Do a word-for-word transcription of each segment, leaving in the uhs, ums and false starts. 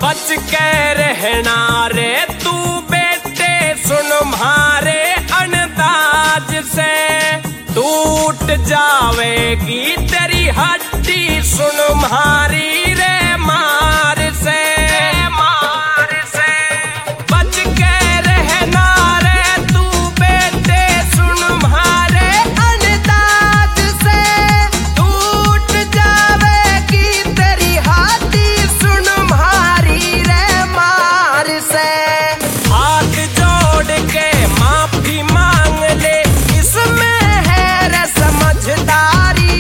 बच के रहना रे तू बेटे, सुन मारे अंदाज से टूट जावेगी तेरी हड्डी, सुन मारी रे मार से मार से। बच के रहना रे तू बेटे, सुन मारे अंदाज से टूट जावेगी तेरी हड्डी, सुन मारी रे मार से। हाथ जोड़ के माफी मांग ले, इसमें है रे समझदारी।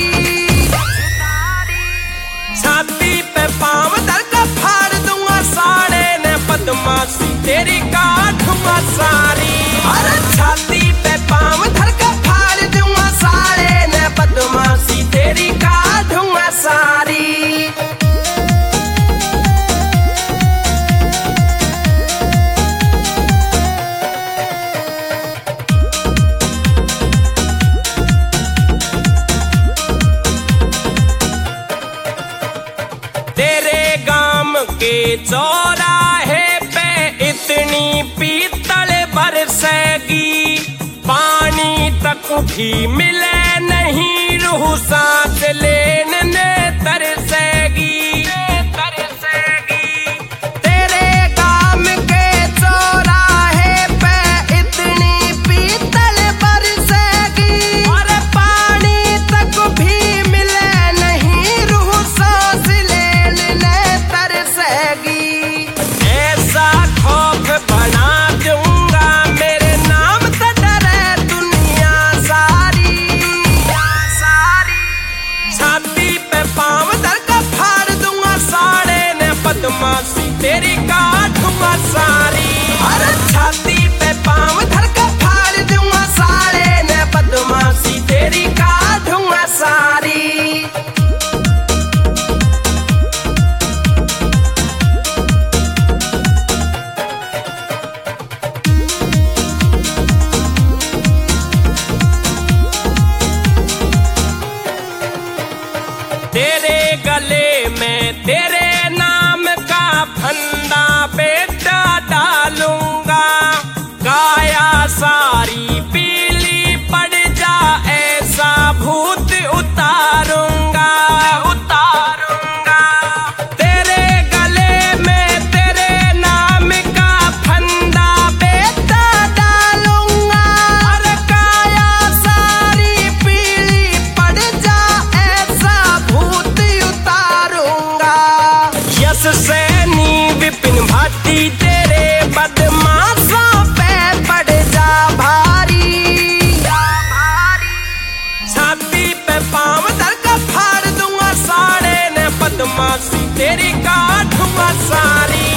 छाती पे पाँव धर के फाड़ दूंगा साड़े ने बदमाशी तेरी काटूंगा सारी। अरे छाती पे पाँव धर के फाड़ दूंगा साड़े ने बदमाशी तेरी काटूंगा सारी। तेरे गांव के चौराहे पे इतनी पीतल बरसेगी, पानी तक भी मिले नहीं, रूह सांस लेने तरसेगी तरसेगी। तेरे गांव के चौराहे पे इतनी पीतल बरसेगी, और पानी तक भी मिले नहीं, रूह सांस ऐसा खौफ बना दूंगा मेरे नाम से डरे दुनिया सारी सारी। छाती पे पाँव धर के फाड़ दूंगा साड़े ने बदमाशी तेरी काटूंगा सारी। अरे छाती पे पाँव धर के फाड़ दूंगा साड़े ने बदमाशी तेरी काटूंगा सारी। तेरे गले में तेरे नाम का फंदा बेटा डालूंगा, काया सारी पीली पड़ जा ऐसा भूत उतारूंगा उतारूंगा। तेरे गले में तेरे नाम का फंदा बेटा डालूंगा, और काया सारी पीली पड़ जा ऐसा भूत उतारूंगा। यश सैनी विपिन भाटी तेरे बदमाशों पे पड़ जा भारी भारी। छाती पे पाँव धर के फाड़ दूंगा साड़े ने बदमाशी तेरी काटूंगा सारी।